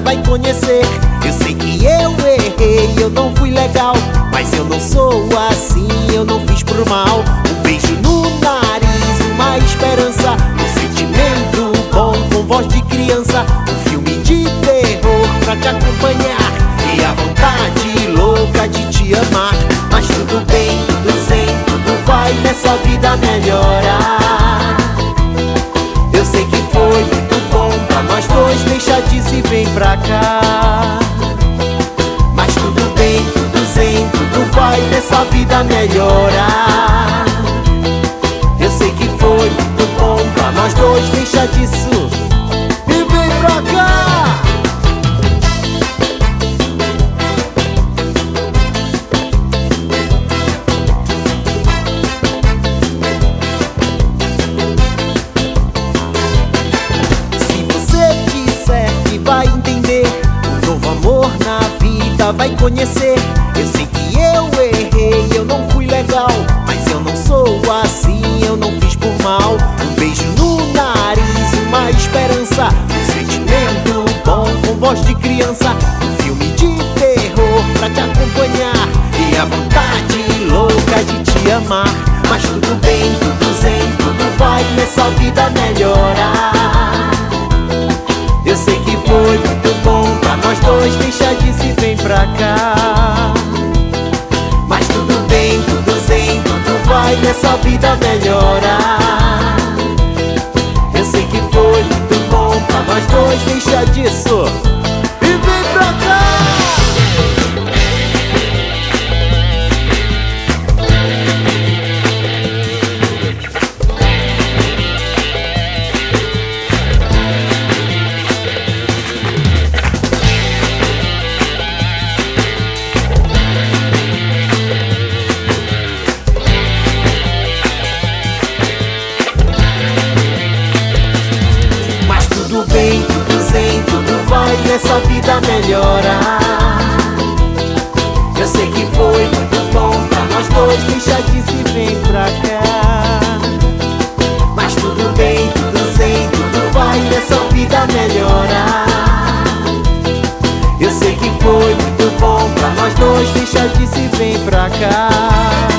vai conhecer. Eu sei que eu errei, eu não fui legal, mas eu não sou assim, eu não fiz por mal. Um beijo no nariz, uma esperança, um sentimento bom com voz de criança. Um filme de terror pra te acompanhar e a vontade louca de te amar. Mas tudo bem, tudo zen, tudo vai nessa vida melhorar. Eu sei que foi muito bom pra nós dois, deixa disso e vem pra cá. Mas tudo bem, tudo zen, tudo vai nessa vida melhorar. Eu sei que foi muito bom pra nós dois, deixa disso e vem pra cá. Vai entender, um novo amor na vida vai conhecer. Eu sei que eu errei, eu não fui legal, mas eu não sou assim, eu não fiz por mal. Um beijo no nariz, uma esperança, um sentimento bom com voz de criança. Um filme de terror pra te acompanhar e a vontade louca de te amar. Mas tudo bem, tudo zen, tudo vai nessa vida melhorar. Eu sei que foi muito bom pra nós dois, deixa disso e vem pra cá. Mas tudo bem, tudo zen, tudo vai nessa vida melhorar. Eu sei que foi muito bom pra nós dois, deixa disso e vem pra cá. Tudo zen, tudo vai nessa vida melhorar. Eu sei que foi muito bom pra nós dois, deixa disso e vem pra cá. Mas tudo bem, tudo zen, tudo vai nessa vida melhorar. Eu sei que foi muito bom pra nós dois, deixa disso e vem pra cá.